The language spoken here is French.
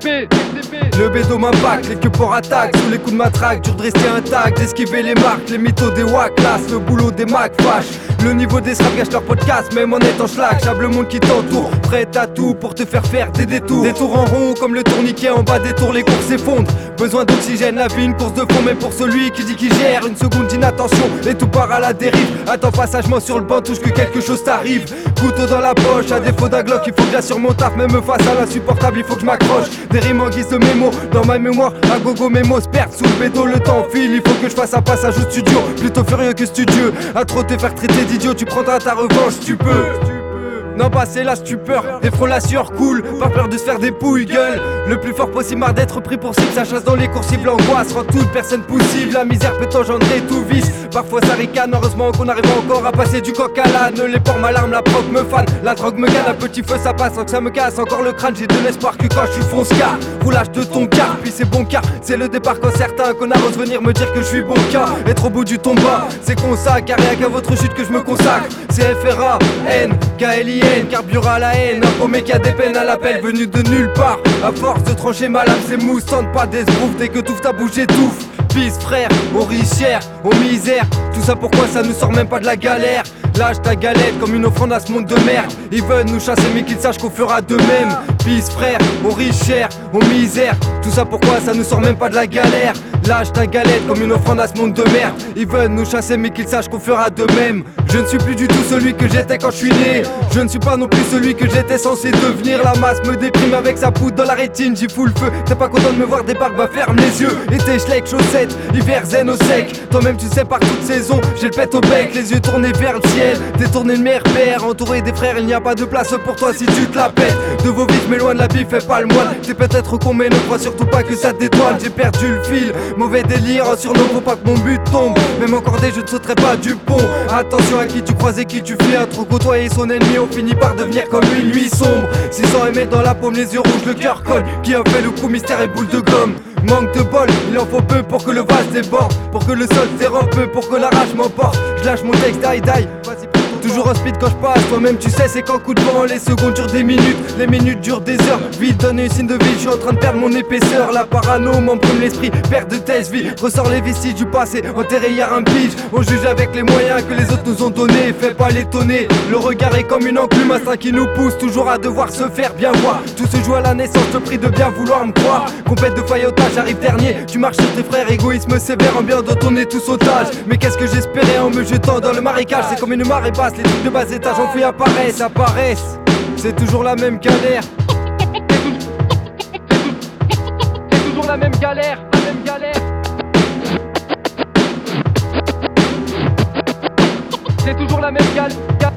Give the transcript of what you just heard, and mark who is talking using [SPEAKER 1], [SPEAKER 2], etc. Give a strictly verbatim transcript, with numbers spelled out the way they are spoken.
[SPEAKER 1] B,
[SPEAKER 2] Le bédo m'impacte, les queues pour attaque. Sous les coups de matraque, dur de rester intact. D'esquiver les marques, les mythos des wack classe. Le boulot des Mac fâche. Le niveau des straps gâche leur podcast, même en étant schlag. J'aime le monde qui t'entoure, prêt à tout pour te faire faire des détours. Des tours en rond comme le tourniquet en bas des tours, les courses s'effondrent. Besoin d'oxygène, la vie une course de fond. Mais pour celui qui dit qu'il gère, une seconde d'inattention et tout part à la dérive. Attends passagement sur le banc, touche que quelque chose t'arrive. Couteau dans la poche, à défaut d'un Glock, il faut que j'assure mon taf. Même face à l'insupportable, il faut que je m'accroche. Des rimes en guise de mémo, dans ma mémoire, à gogo mes mots se perdent sous le bédo, le temps file. Il faut que je fasse un passage au studio, plutôt furieux que studieux. À trop te faire traiter d'idiot, tu prendras ta revanche, tu peux. Non bah c'est la stupeur, des fronts la sueur coule, pas peur de se faire des pouilles, gueule. Le plus fort possible, marre d'être pris pour cible. Ça chasse dans les coursives, l'angoisse rend toute personne possible. La misère peut engendrer tout vice, parfois ça ricane. Heureusement qu'on arrive encore à passer du coq à l'âne. Les porcs m'alarment, la proc me fan, la drogue me gagne. Un petit feu ça passe sans que ça me casse encore le crâne. J'ai de l'espoir que quand je suis fonce-car, roulage de ton car, puis c'est bon car c'est le départ quand certains connards osent venir me dire que je suis bon cas. Être au bout du tomba, c'est con ça, car rien qu'à votre chute que je me consacre. C'est F R A, N, K L I N, carbure à la haine. Un paumé qui a des peines à l'appel, venu de nulle part. À force de trancher ma lame, c'est mousse, tente pas d'esbrouf. Dès que t'ouvres ta bouche, j'étouffe. Pisse frère, aux richères, aux misères. Tout ça pourquoi ça nous sort même pas de la galère. Lâche ta galette comme une offrande à ce monde de merde. Ils veulent nous chasser mais qu'ils sachent qu'on fera de même. Pisse frère, aux richères, aux misères. Tout ça pourquoi ça nous sort même pas de la galère. Lâche ta galette comme une offrande à ce monde de merde. Ils veulent nous chasser mais qu'ils sachent qu'on fera de même. Je ne suis plus du tout celui que j'étais quand je suis né. Je ne suis pas non plus celui que j'étais censé devenir. La masse me déprime avec sa poudre dans la rétine. J'y fous le feu, t'es pas content de me voir débarque, bah ferme les yeux. Été schleck, chaussettes, hiver zen au sec. Toi-même tu sais par toute saison, j'ai le pet au bec. Les yeux tournés vers le ciel, détourné le meilleur père. Entouré des frères, il n'y a pas de place pour toi si tu te la pètes. De vos vies, m'éloigne la bif, fais pas le moine. T'es peut-être con mais ne crois surtout pas que ça te détoile. J'ai perdu le fil, mauvais délire, en surnom faut pas que mon but tombe. Même encordé, je ne sauterai pas du pont. Attention à qui tu croises et qui tu fais. Un trop côtoyer son ennemi, on finit par devenir comme une nuit sombre. six cents M dans la paume, les yeux rouges, le cœur colle. Qui a fait le coup, mystère et boule de gomme. Manque de bol, il en faut peu pour que le vase déborde. Pour que le sol s'érode peu, pour que la rage m'emporte. Je lâche mon texte, die die. Toujours en speed quand je passe, toi-même tu sais c'est qu'en coup de vent les secondes durent des minutes, les minutes durent des heures. Vite donne un signe de vie, je suis en train de perdre mon épaisseur. La parano m'embrume l'esprit, perte de test vie. Ressort les vestiges du passé, enterré hier un pitch. On juge avec les moyens que les autres nous ont donnés, fais pas l'étonner. Le regard est comme une enclume, instinct qui nous pousse toujours à devoir se faire bien voir. Tout se joue à la naissance, je te prie de bien vouloir me croire. Compète de faillotage, j'arrive dernier. Tu marches sur tes frères, égoïsme sévère, ambiant dont on est tous otages. Mais qu'est-ce que j'espérais en me jetant dans le marécage. C'est comme une marée basse, les trucs de bas étage enfouis apparaissent, apparaissent. C'est toujours la même galère.
[SPEAKER 1] c'est toujours la même galère, la même galère. C'est toujours la même galère.